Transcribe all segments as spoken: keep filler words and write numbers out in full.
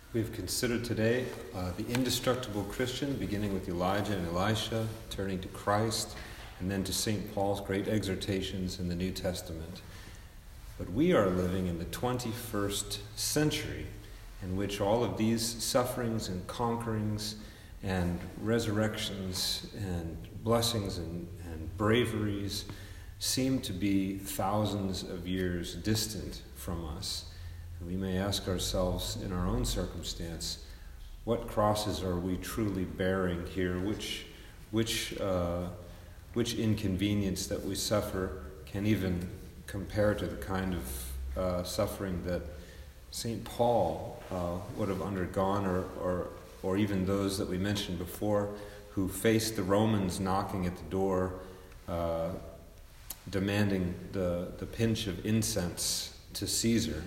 We've considered today uh, the indestructible Christian, beginning with Elijah and Elisha, turning to Christ, and then to Saint Paul's great exhortations in the New Testament. But we are living in the twenty-first century, in which all of these sufferings and conquerings and resurrections and blessings and, and braveries seem to be thousands of years distant from us. And we may ask ourselves in our own circumstance, what crosses are we truly bearing here? Which, which, uh, which inconvenience that we suffer can even compare to the kind of uh, suffering that Saint Paul uh, would have undergone, or, or, or even those that we mentioned before, who faced the Romans knocking at the door, uh, demanding the, the pinch of incense to Caesar.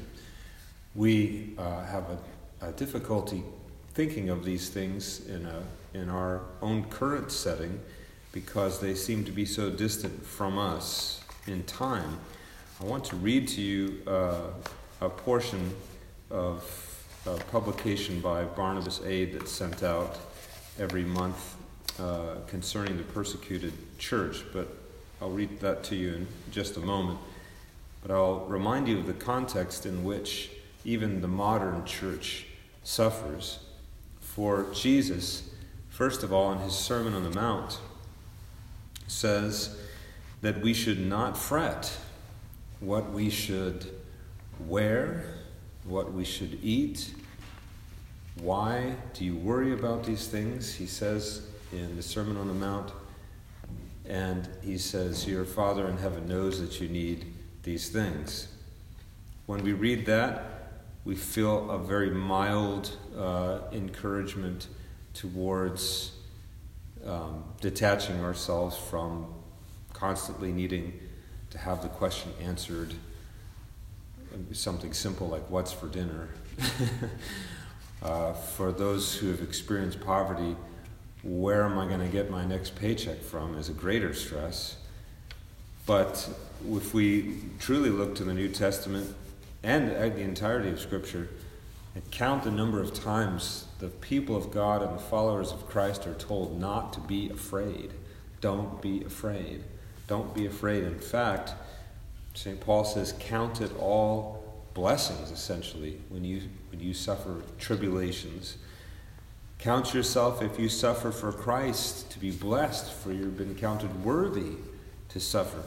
We uh, have a, a difficulty thinking of these things in a in our own current setting because they seem to be so distant from us in time. I want to read to you uh, a portion of a publication by Barnabas Aid that's sent out every month uh, concerning the persecuted church, but I'll read that to you in just a moment. But I'll remind you of the context in which even the modern church suffers. For Jesus, first of all, in his Sermon on the Mount, says that we should not fret what we should wear, what we should eat. Why do you worry about these things? He says in the Sermon on the Mount, and he says, your Father in heaven knows that you need these things. When we read that, we feel a very mild uh, encouragement towards um, detaching ourselves from constantly needing to have the question answered. Something simple like, what's for dinner? uh, for those who have experienced poverty, where am I going to get my next paycheck from is a greater stress. But if we truly look to the New Testament and the entirety of Scripture, and count the number of times the people of God and the followers of Christ are told not to be afraid. Don't be afraid. Don't be afraid. In fact, Saint Paul says, count it all blessings, essentially, when you when you suffer tribulations. Count yourself, if you suffer for Christ, to be blessed, for you've been counted worthy to suffer.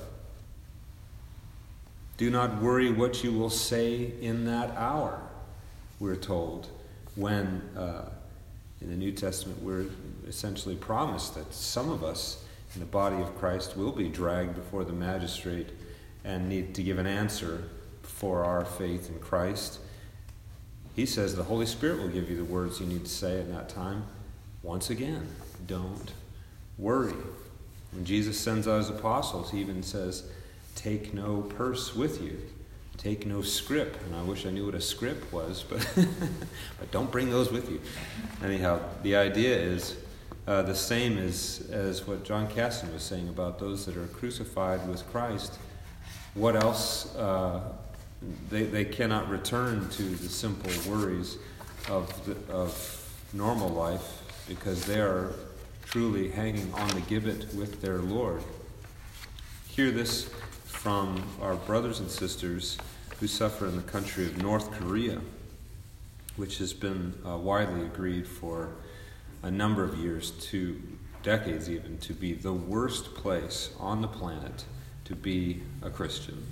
Do not worry what you will say in that hour, we're told, when uh, in the New Testament we're essentially promised that some of us in the body of Christ will be dragged before the magistrate and need to give an answer for our faith in Christ. He says the Holy Spirit will give you the words you need to say in that time. Once again, don't worry. When Jesus sends out his apostles, he even says, take no purse with you. Take no scrip. And I wish I knew what a scrip was, but but don't bring those with you. Anyhow, the idea is uh, the same as, as what John Casson was saying about those that are crucified with Christ. What else? Uh, they, they cannot return to the simple worries of the, of normal life because they are truly hanging on the gibbet with their Lord. Hear this from our brothers and sisters who suffer in the country of North Korea, which has been uh, widely agreed for a number of years, to decades even, to be the worst place on the planet to be a Christian.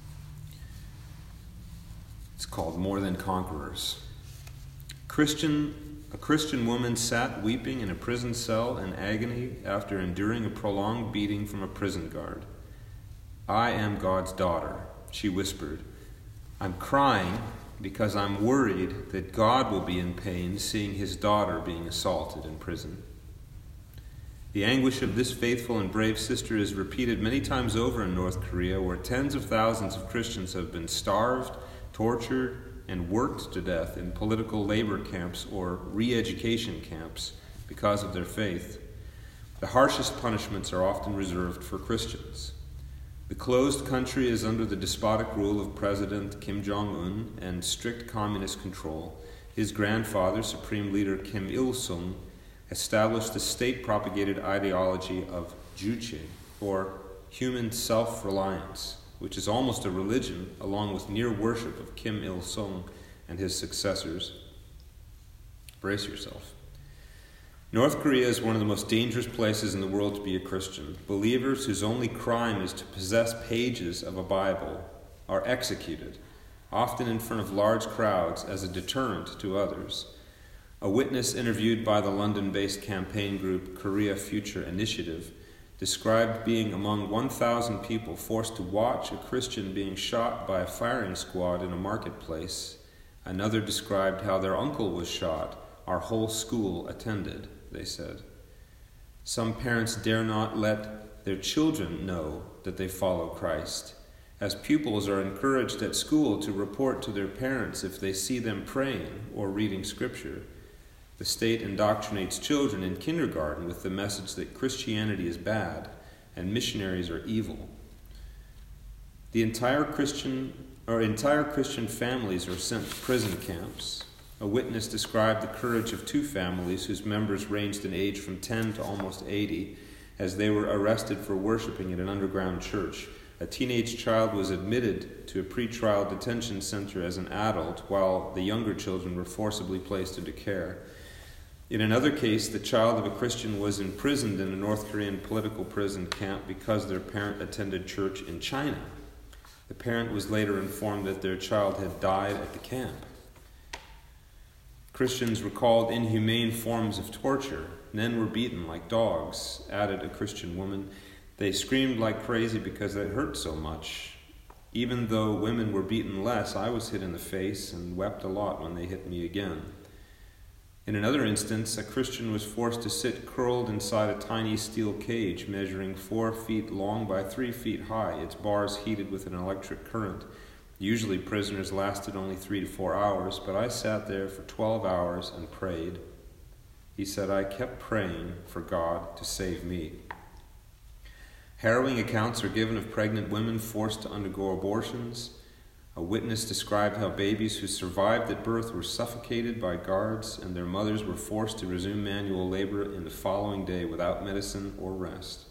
It's called More Than Conquerors. Christian, a Christian woman sat weeping in a prison cell in agony after enduring a prolonged beating from a prison guard. I am God's daughter, she whispered. I'm crying because I'm worried that God will be in pain seeing his daughter being assaulted in prison. The anguish of this faithful and brave sister is repeated many times over in North Korea, where tens of thousands of Christians have been starved, tortured, and worked to death in political labor camps or re-education camps because of their faith. The harshest punishments are often reserved for Christians. The closed country is under the despotic rule of President Kim Jong-un and strict communist control, His grandfather, Supreme Leader Kim Il-sung, established the state-propagated ideology of Juche, or human self-reliance, which is almost a religion, along with near worship of Kim Il-sung and his successors. Brace yourself. North Korea is one of the most dangerous places in the world to be a Christian. Believers whose only crime is to possess pages of a Bible are executed, often in front of large crowds as a deterrent to others. A witness interviewed by the London-based campaign group Korea Future Initiative described being among one thousand people forced to watch a Christian being shot by a firing squad in a marketplace. Another described how their uncle was shot. Our whole school attended, they said. Some parents dare not let their children know that they follow Christ, as pupils are encouraged at school to report to their parents if they see them praying or reading scripture. The state indoctrinates children in kindergarten with the message that Christianity is bad and missionaries are evil. The entire Christian or entire Christian families are sent to prison camps. A witness described the courage of two families whose members ranged in age from ten to almost eighty as they were arrested for worshiping at an underground church. A teenage child was admitted to a pretrial detention center as an adult, while the younger children were forcibly placed into care. In another case, the child of a Christian was imprisoned in a North Korean political prison camp because their parent attended church in China. The parent was later informed that their child had died at the camp. Christians recalled inhumane forms of torture. Men were beaten like dogs, added a Christian woman. They screamed like crazy because it hurt so much. Even though women were beaten less, I was hit in the face and wept a lot when they hit me again. In another instance, a Christian was forced to sit curled inside a tiny steel cage measuring four feet long by three feet high, its bars heated with an electric current. Usually prisoners lasted only three to four hours, but I sat there for twelve hours and prayed. He said, I kept praying for God to save me. Harrowing accounts are given of pregnant women forced to undergo abortions. A witness described how babies who survived at birth were suffocated by guards and their mothers were forced to resume manual labor in the following day without medicine or rest.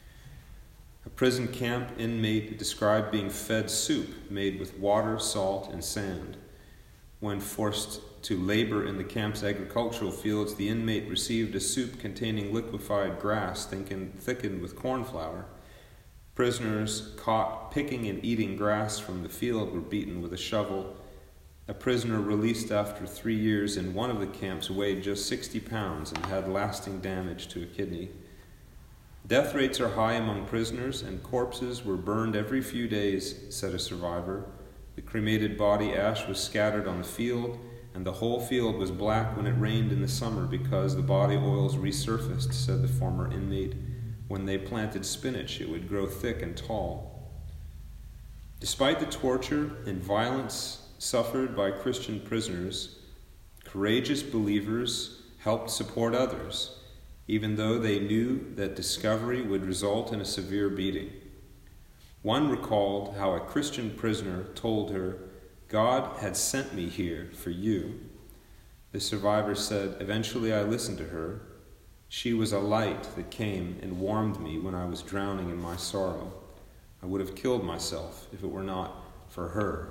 A prison camp inmate described being fed soup made with water, salt, and sand. When forced to labor in the camp's agricultural fields, the inmate received a soup containing liquefied grass thickened with corn flour. Prisoners caught picking and eating grass from the field were beaten with a shovel. A prisoner released after three years in one of the camps weighed just sixty pounds and had lasting damage to a kidney. Death rates are high among prisoners, and corpses were burned every few days, said a survivor. The cremated body ash was scattered on the field, and the whole field was black when it rained in the summer because the body oils resurfaced, said the former inmate. When they planted spinach, it would grow thick and tall. Despite the torture and violence suffered by Christian prisoners, courageous believers helped support others, even though they knew that discovery would result in a severe beating. One recalled how a Christian prisoner told her, God had sent me here for you. The survivor said, eventually I listened to her. She was a light that came and warmed me when I was drowning in my sorrow. I would have killed myself if it were not for her.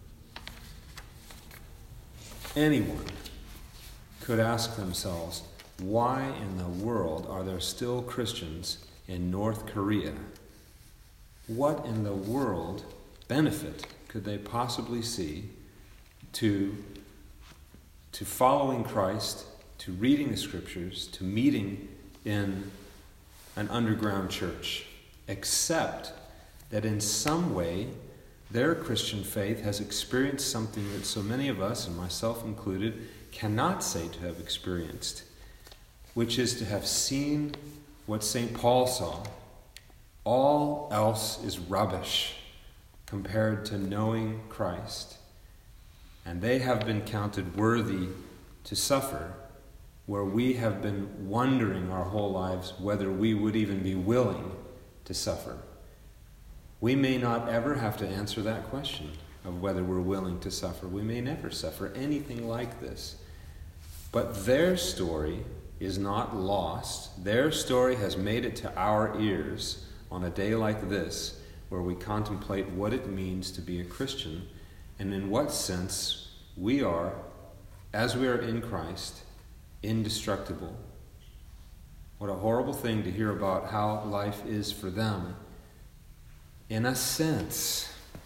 Anyone could ask themselves, why in the world are there still Christians in North Korea? What in the world benefit could they possibly see to, to following Christ, to reading the scriptures, to meeting in an underground church, except that in some way their Christian faith has experienced something that so many of us, and myself included, cannot say to have experienced, which is to have seen what Saint Paul saw. All else is rubbish compared to knowing Christ. And they have been counted worthy to suffer, where we have been wondering our whole lives whether we would even be willing to suffer. We may not ever have to answer that question. of whether we're willing to suffer. We may never suffer anything like this. But their story is not lost. Their story has made it to our ears on a day like this, where we contemplate what it means to be a Christian and in what sense we are, as we are in Christ, indestructible. What a horrible thing to hear about how life is for them. In a sense,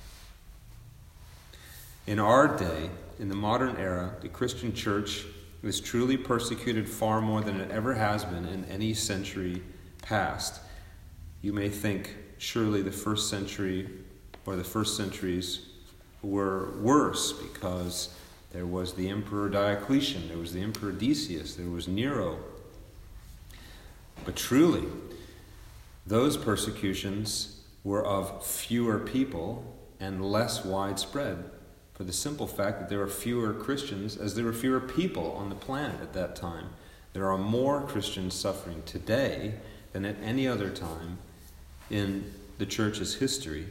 in our day, in the modern era, the Christian church is truly persecuted far more than it ever has been in any century past. You may think, surely the first century or the first centuries were worse because there was the Emperor Diocletian, there was the Emperor Decius, there was Nero. But truly, those persecutions were of fewer people and less widespread, for the simple fact that there were fewer Christians as there were fewer people on the planet at that time. There are more Christians suffering today than at any other time in the church's history.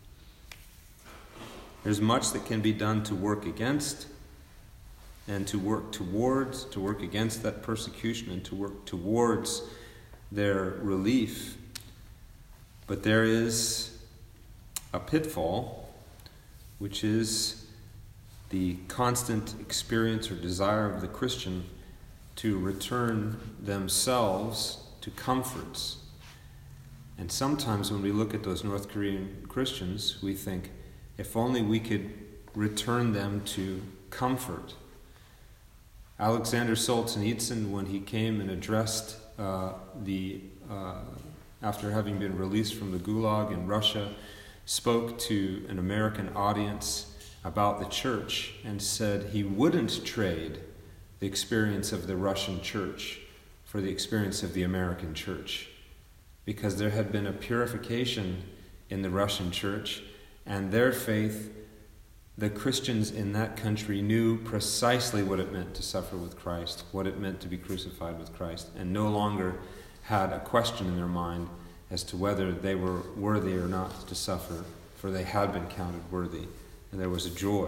There's much that can be done to work against and to work towards, to work against that persecution and to work towards their relief. But there is a pitfall, which is the constant experience or desire of the Christian to return themselves to comforts. And sometimes when we look at those North Korean Christians, we think, if only we could return them to comfort. Alexander Solzhenitsyn, when he came and addressed uh, the, uh, after having been released from the Gulag in Russia, spoke to an American audience about the church and said he wouldn't trade the experience of the Russian church for the experience of the American church, because there had been a purification in the Russian church, and their faith, the Christians in that country knew precisely what it meant to suffer with Christ, what it meant to be crucified with Christ, and no longer had a question in their mind as to whether they were worthy or not to suffer, for they had been counted worthy, and there was a joy.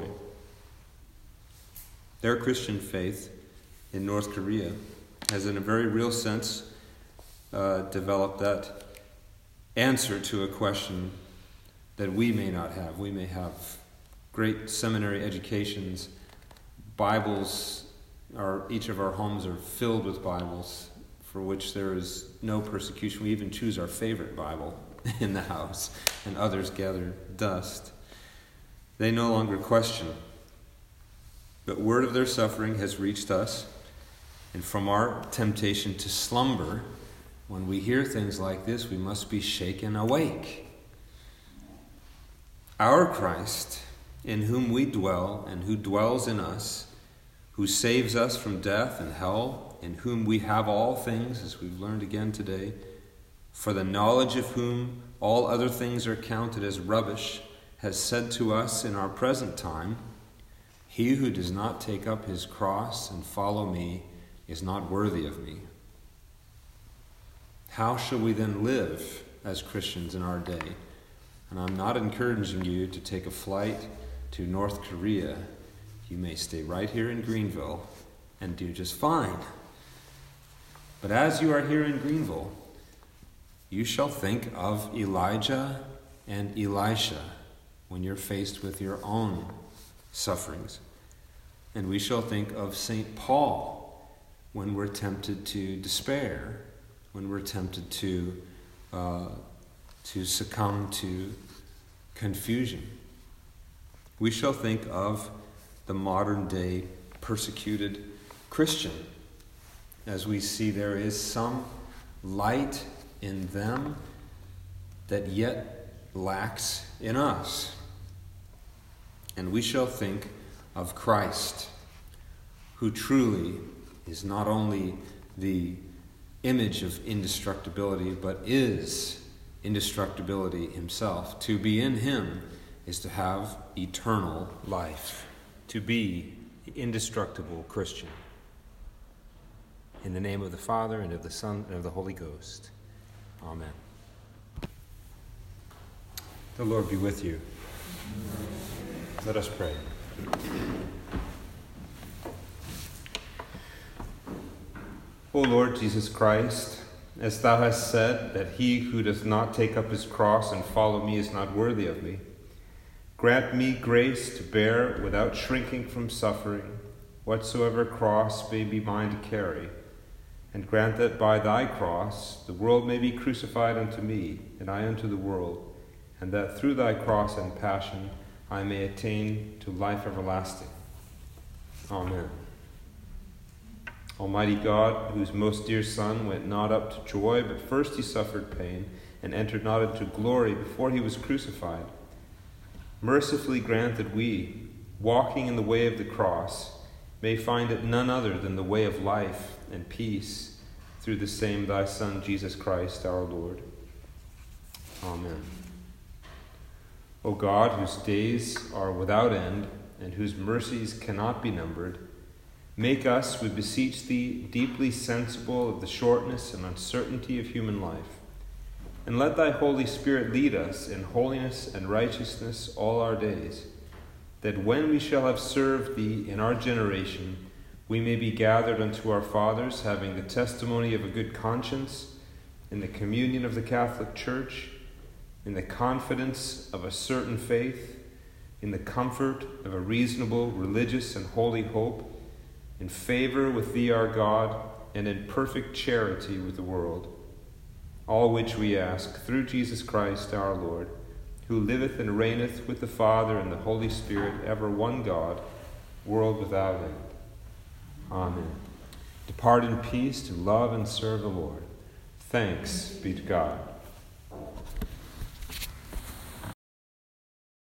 Their Christian faith in North Korea has, in a very real sense, uh, developed that answer to a question that we may not have. We may have great seminary educations, Bibles, our, each of our homes are filled with Bibles for which there is no persecution. We even choose our favorite Bible in the house, and others gather dust. They no longer question. But word of their suffering has reached us, and from our temptation to slumber, when we hear things like this, we must be shaken awake. Our Christ, in whom we dwell and who dwells in us, who saves us from death and hell, in whom we have all things, as we've learned again today, for the knowledge of whom all other things are counted as rubbish, has said to us in our present time, "He who does not take up his cross and follow me is not worthy of me." How shall we then live as Christians in our day? And I'm not encouraging you to take a flight to North Korea. You may stay right here in Greenville and do just fine. But as you are here in Greenville, you shall think of Elijah and Elisha when you're faced with your own sufferings. And we shall think of Saint Paul when we're tempted to despair, when we're tempted to uh, to succumb to confusion. We shall think of the modern day persecuted Christian, as we see there is some light in them that yet lacks in us. And we shall think of Christ, who truly is not only the image of indestructibility, but is indestructibility himself. To be in him is to have eternal life, to be the indestructible Christian. In the name of the Father, and of the Son, and of the Holy Ghost. Amen. The Lord be with you. Let us pray. O Lord Jesus Christ, as thou hast said that he who does not take up his cross and follow me is not worthy of me, grant me grace to bear without shrinking from suffering whatsoever cross may be mine to carry, and grant that by thy cross the world may be crucified unto me, and I unto the world, and that through thy cross and passion I may attain to life everlasting. Amen. Almighty God, whose most dear Son went not up to joy, but first he suffered pain, and entered not into glory before he was crucified, mercifully grant that we, walking in the way of the cross, may find it none other than the way of life and peace, through the same thy Son, Jesus Christ, our Lord. Amen. O God, whose days are without end, and whose mercies cannot be numbered, make us, we beseech thee, deeply sensible of the shortness and uncertainty of human life, and let thy Holy Spirit lead us in holiness and righteousness all our days, that when we shall have served thee in our generation, we may be gathered unto our fathers, having the testimony of a good conscience, in the communion of the Catholic Church, in the confidence of a certain faith, in the comfort of a reasonable, religious, and holy hope, in favor with thee our God, and in perfect charity with the world. All which we ask through Jesus Christ our Lord, who liveth and reigneth with the Father and the Holy Spirit, ever one God, world without end. Amen. Depart in peace to love and serve the Lord. Thanks be to God.